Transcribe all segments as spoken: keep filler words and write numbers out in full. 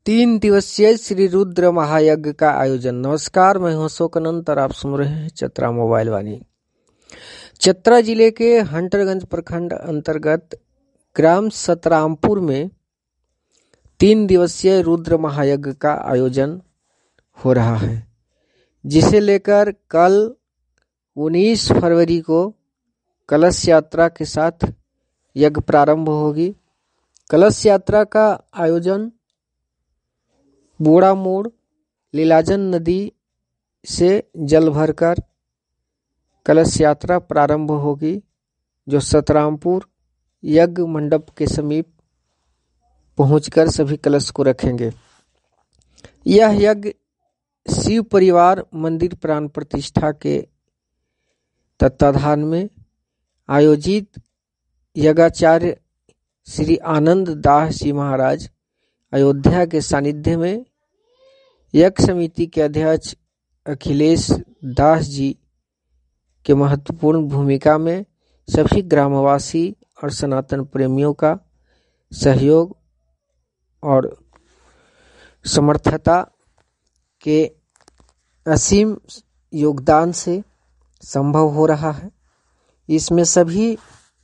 तीन दिवसीय श्री रुद्र महायज्ञ का आयोजन। नमस्कार, मैं हूं अशोकानंद और आप सुन रहे हैं चतरा मोबाइल वाणी। चतरा जिले के हंटरगंज प्रखंड अंतर्गत ग्राम सतरामपुर में तीन दिवसीय रुद्र महायज्ञ का आयोजन हो रहा है, जिसे लेकर कल उन्नीस फरवरी को कलश यात्रा के साथ यज्ञ प्रारंभ होगी। कलश यात्रा का आयोजन बोड़ा मोड़ लीलाजन नदी से जल भरकर कलश यात्रा प्रारंभ होगी, जो सतरामपुर यज्ञ मंडप के समीप पहुंचकर सभी कलश को रखेंगे। यह यज्ञ शिव परिवार मंदिर प्राण प्रतिष्ठा के तत्वाधान में आयोजित यज्ञाचार्य श्री आनंद दास जी महाराज अयोध्या के सानिध्य में यज्ञ समिति के अध्यक्ष अखिलेश दास जी के महत्वपूर्ण भूमिका में सभी ग्रामवासी और सनातन प्रेमियों का सहयोग और समर्थता के असीम योगदान से संभव हो रहा है। इसमें सभी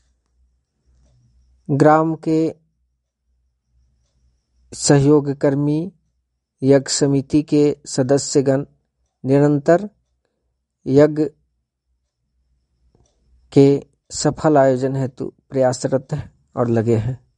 ग्राम के सहयोगकर्मी, यज्ञ समिति के सदस्यगण निरंतर यज्ञ के सफल आयोजन हेतु प्रयासरत हैं और लगे हैं।